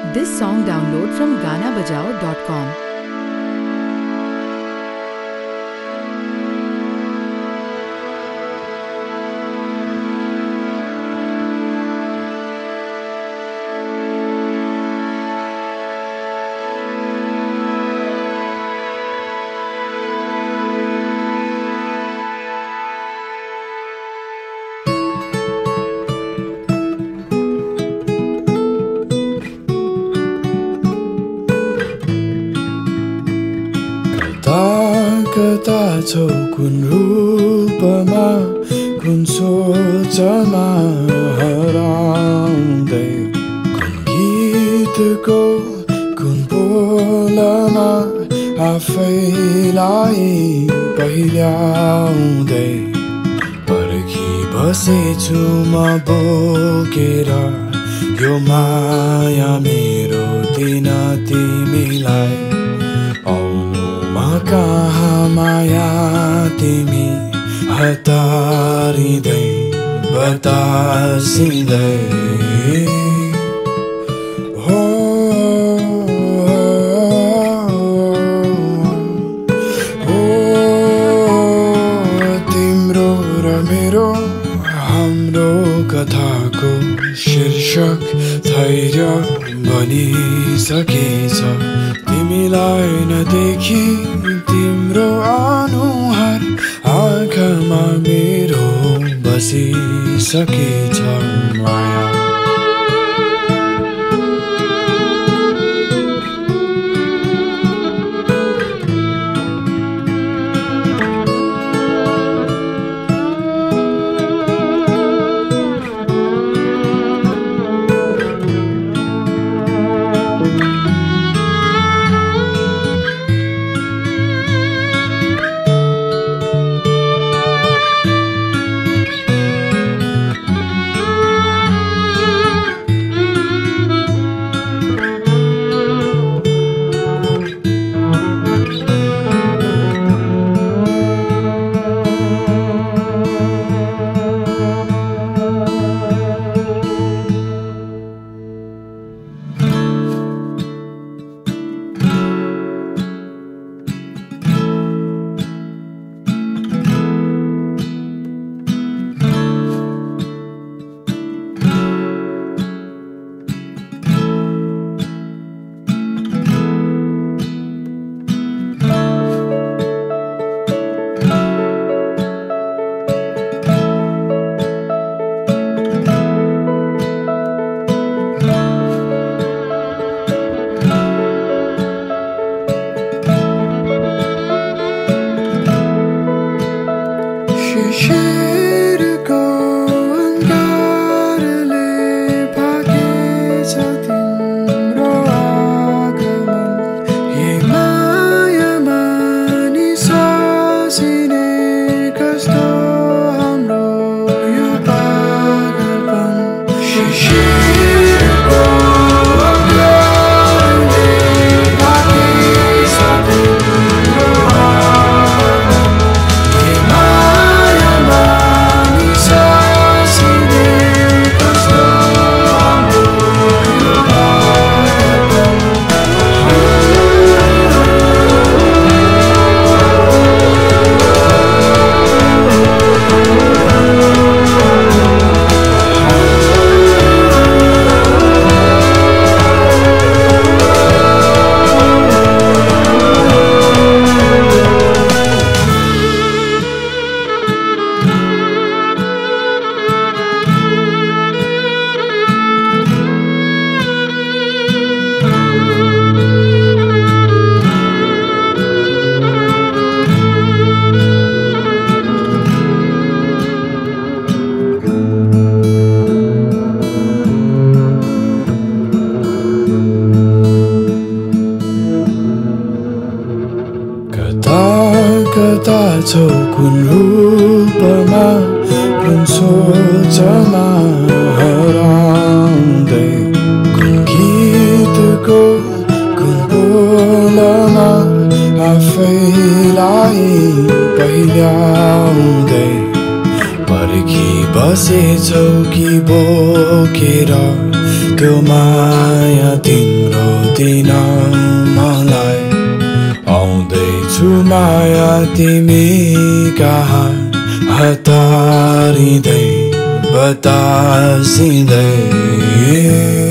This song download from ganabajao.com. कता छौ कुन रूपमा कुन सोचमा हराउँदै कुन गीतको कुन बोलमा आफैलाई पहिल्याउँदै पर्खी बसेछु म बोकेर यो माया मेरो दिन तिमीलाई कहाँ माया तिमी हतारिँदै बतासिँदै हो तिम्रो र मेरो हाम्रो कथाको शीर्षक धैर्य बनिसकेछ तिमीलाई नदेखि तिम्रो अनुहार आँखामा मेरो बसिसकेछ माया शिशिरको अंगारले भागेछ तिम्रो आगमन ये मायामा नि सासिने कस्तो हाम्रो यो पागलपन शिशिरको अंगारले भागेछ तिम्रो कता छौ कुन रूपमा कुन सोचमा हराउँदै कुन गीतको कुन बोलमा आफैलाई पहिल्याउँदै पर्खी बसेछौ कि बोकेर को माया तिम्रो दिन मलाई आउँदैछु माया तिमी कहाँ हतारिँदै बतासिँदै